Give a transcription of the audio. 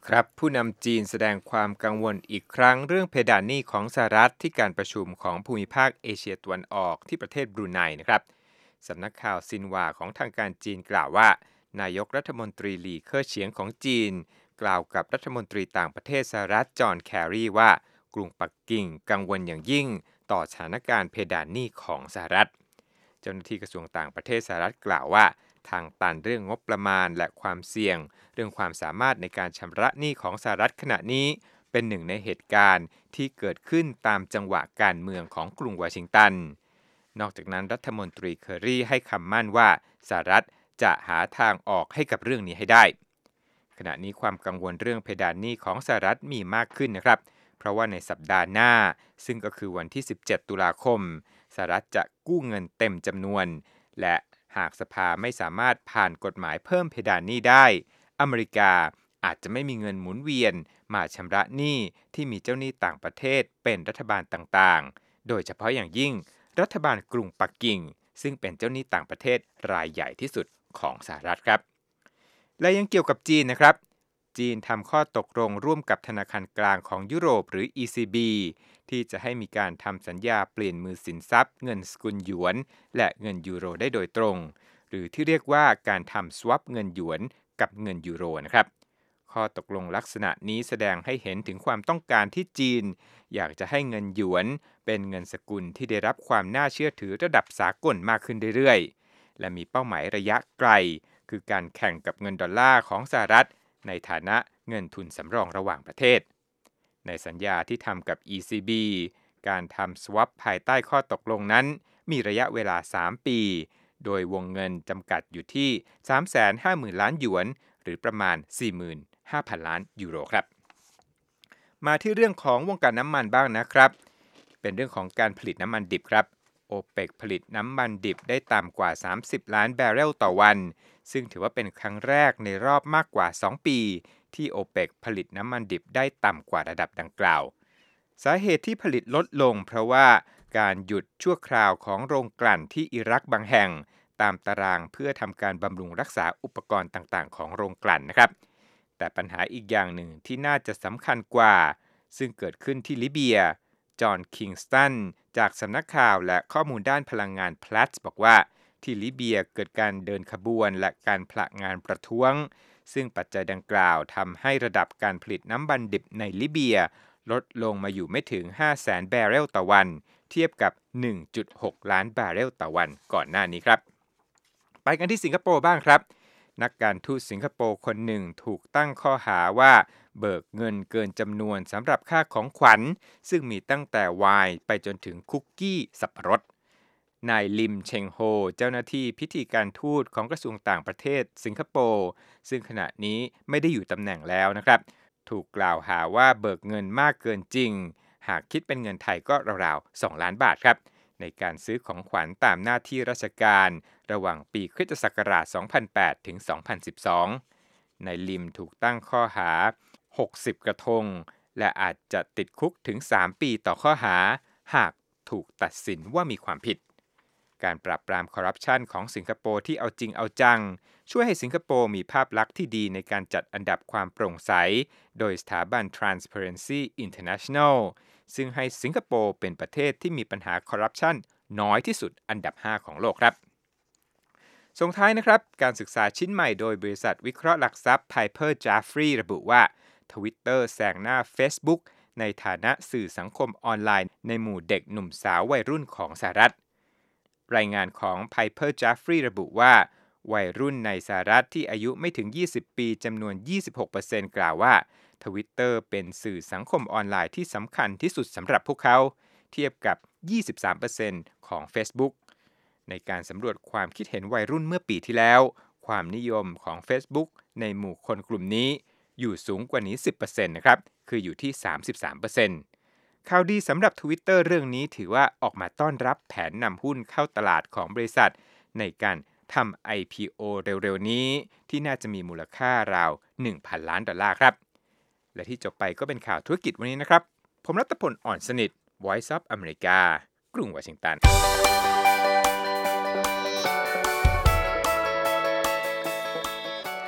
ครับผู้นำจีนแสดงความกังวลอีกครั้งเรื่องเพดานหนี้ของสหรัฐที่การประชุมของภูมิภาคเอเชียตะวันออกที่ประเทศบรูไนนะครับสำนักข่าวซินหวาของทางการจีนกล่าวว่านายกรัฐมนตรีหลี่เค่อเฉียงของจีนกล่าวกับรัฐมนตรีต่างประเทศสหรัฐจอห์นแครีว่ากรุงปักกิ่งกังวลอย่างยิ่งต่อสถานการณ์เพดานหนี้ของสหรัฐเจ้าหน้าที่กระทรวงต่างประเทศสหรัฐกล่าวว่าทางตันเรื่องงบประมาณและความเสี่ยงเรื่องความสามารถในการชำระหนี้ของสหรัฐขณะนี้เป็นหนึ่งในเหตุการณ์ที่เกิดขึ้นตามจังหวะการเมืองของกรุงวอชิงตันนอกจากนั้นรัฐมนตรีเคอรี่ให้คำมั่นว่าสหรัฐจะหาทางออกให้กับเรื่องนี้ให้ได้ขณะนี้ความกังวลเรื่องเพดานหนี้ของสหรัฐมีมากขึ้นนะครับเพราะว่าในสัปดาห์หน้าซึ่งก็คือวันที่17ตุลาคมสหรัฐจะกู้เงินเต็มจำนวนและหากสภาไม่สามารถผ่านกฎหมายเพิ่มเพดานหนี้ได้อเมริกาอาจจะไม่มีเงินหมุนเวียนมาชำระหนี้ที่มีเจ้าหนี้ต่างประเทศเป็นรัฐบาลต่างๆโดยเฉพาะอย่างยิ่งรัฐบาลกรุงปักกิ่งซึ่งเป็นเจ้าหนี้ต่างประเทศรายใหญ่ที่สุดของสหรัฐครับและยังเกี่ยวกับจีนนะครับจีนทำข้อตกลงร่วมกับธนาคารกลางของยุโรปหรือ ECB ที่จะให้มีการทำสัญญาเปลี่ยนมือสินทรัพย์เงินสกุลหยวนและเงินยูโรได้โดยตรงหรือที่เรียกว่าการทำ swap เงินหยวนกับเงินยูโรนะครับข้อตกลงลักษณะนี้แสดงให้เห็นถึงความต้องการที่จีนอยากจะให้เงินหยวนเป็นเงินสกุลที่ได้รับความน่าเชื่อถือระดับสากลมากขึ้นเรื่อยๆและมีเป้าหมายระยะไกลคือการแข่งกับเงินดอลลาร์ของสหรัฐในฐานะเงินทุนสำรองระหว่างประเทศในสัญญาที่ทำกับ ECB การทำ swap ภายใต้ข้อตกลงนั้นมีระยะเวลา3ปีโดยวงเงินจำกัดอยู่ที่ 350,000 ล้านหยวนหรือประมาณ 45,000 ล้านยูโรครับมาที่เรื่องของวงการน้ำมันบ้างนะครับเป็นเรื่องของการผลิตน้ำมันดิบครับโอเปกผลิตน้ำมันดิบได้ต่ำกว่า30ล้านแบเรลต่อวันซึ่งถือว่าเป็นครั้งแรกในรอบมากกว่า2ปีที่โอเปกผลิตน้ำมันดิบได้ต่ำกว่าระดับดังกล่าวสาเหตุที่ผลิตลดลงเพราะว่าการหยุดชั่วคราวของโรงกลั่นที่อิรักบางแห่งตามตารางเพื่อทำการบำรุงรักษาอุปกรณ์ต่างๆของโรงกลั่นนะครับแต่ปัญหาอีกอย่างหนึ่งที่น่าจะสำคัญกว่าซึ่งเกิดขึ้นที่ลิเบียจอห์นคิงสตันจากสำนักข่าวและข้อมูลด้านพลังงานพลัสบอกว่าที่ลิเบียเกิดการเดินขบวนและการผละงานประท้วงซึ่งปัจจัยดังกล่าวทำให้ระดับการผลิตน้ำมันดิบในลิเบียลดลงมาอยู่ไม่ถึง 500,000 แบเรลต่อวันเทียบกับ 1.6 ล้านแบเรลต่อวันก่อนหน้านี้ครับไปกันที่สิงคโปร์บ้างครับนักการทูตสิงคโปร์คนหนึ่งถูกตั้งข้อหาว่าเบิกเงินเกินจำนวนสำหรับค่าของขวัญซึ่งมีตั้งแต่ไวน์ไปจนถึงคุกกี้สับปะรดนายลิมเชงโฮเจ้าหน้าที่พิธีการทูตของกระทรวงต่างประเทศสิงคโปร์ซึ่งขณะนี้ไม่ได้อยู่ตำแหน่งแล้วนะครับถูกกล่าวหาว่าเบิกเงินมากเกินจริงหากคิดเป็นเงินไทยก็ราวๆ2ล้านบาทครับในการซื้อของขวัญตามหน้าที่ราชการระหว่างปีคริสตศักราช 2008 ถึง 2012 นายลิมถูกตั้งข้อหา 60 กระทงและอาจจะติดคุกถึง 3 ปีต่อข้อหาหากถูกตัดสินว่ามีความผิดการปราบปรามคอร์รัปชันของสิงคโปร์ที่เอาจริงเอาจังช่วยให้สิงคโปร์มีภาพลักษณ์ที่ดีในการจัดอันดับความโปร่งใสโดยสถาบัน Transparency International ซึ่งให้สิงคโปร์เป็นประเทศที่มีปัญหาคอร์รัปชันน้อยที่สุดอันดับ 5 ของโลกครับส่งท้ายนะครับการศึกษาชิ้นใหม่โดยบริษัทวิเคราะห์หลักทรัพย์ Piper Jaffray ระบุว่า Twitter แซงหน้า Facebook ในฐานะสื่อสังคมออนไลน์ในหมู่เด็กหนุ่มสาววัยรุ่นของสหรัฐรายงานของ Piper Jaffray ระบุว่าวัยรุ่นในสหรัฐที่อายุไม่ถึง20ปีจำนวน 26% กล่าวว่า Twitter เป็นสื่อสังคมออนไลน์ที่สำคัญที่สุดสำหรับพวกเขาเทียบกับ 23% ของ Facebook ในการสำรวจความคิดเห็นวัยรุ่นเมื่อปีที่แล้วความนิยมของ Facebook ในหมู่คนกลุ่มนี้อยู่สูงกว่านี้ 10% นะครับคืออยู่ที่ 33%ข่าวดีสำหรับ Twitter เรื่องนี้ถือว่าออกมาต้อนรับแผนนำหุ้นเข้าตลาดของบริษัทในการทำ IPO เร็วๆนี้ที่น่าจะมีมูลค่าราว 1,000 ล้านดอลลาร์ครับและที่จบไปก็เป็นข่าวธุรกิจวันนี้นะครับผมรัตพล อ่อนสนิท Voice of America กรุงวอชิงตัน